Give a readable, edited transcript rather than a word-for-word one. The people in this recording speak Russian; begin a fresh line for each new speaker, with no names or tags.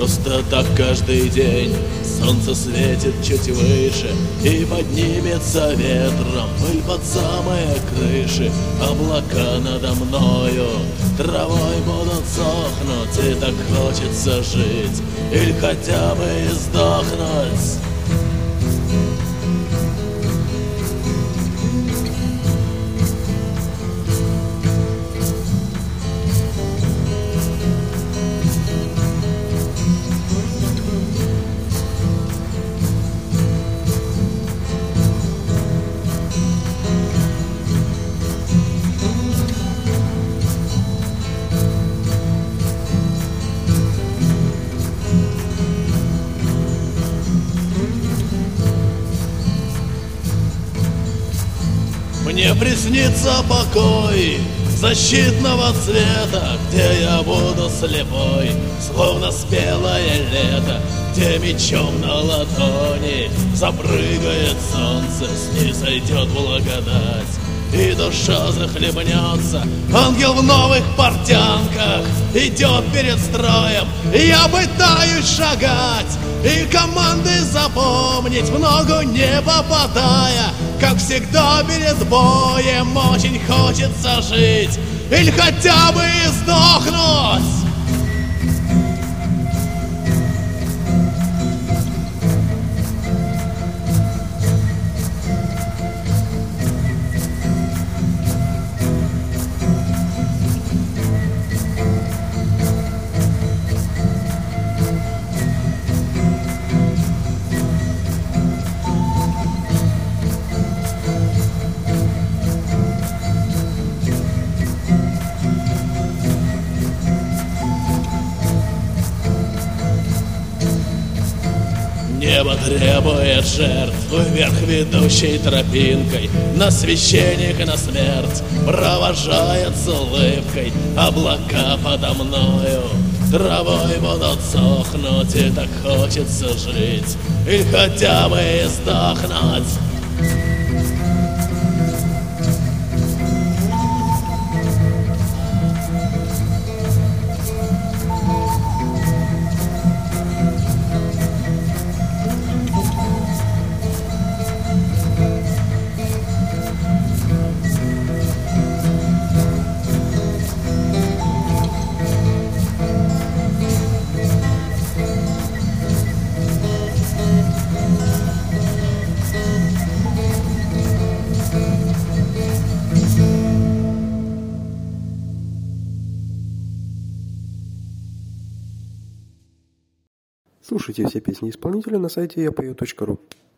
Просто так каждый день солнце светит чуть выше и поднимется ветром пыль под самые крыши. Облака надо мною травой будут сохнуть, и так хочется жить или хотя бы и сдохнуть. Мне приснится покой защитного цвета, где я буду слепой, словно спелое лето, где мечом на ладони запрыгает солнце, снизойдет благодать, и душа захлебнется. Ангел в новых портянках идет перед строем, я пытаюсь шагать и команды запомнить, в ногу не попадая. Как всегда перед боем очень хочется жить или хотя бы и сдохнуть. Небо требует жертв вверх ведущей тропинкой, но священник на смерть провожает с улыбкой. Облака подо мною травой будут сохнуть, и так хочется жить или хотя бы и сдохнуть.
Слушайте все песни исполнителя на сайте yapою.ru.